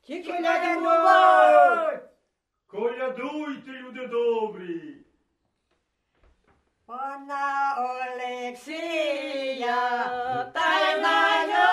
Тільки колядувати. Колядуйте, люди добрі. Пана Олексія, та й на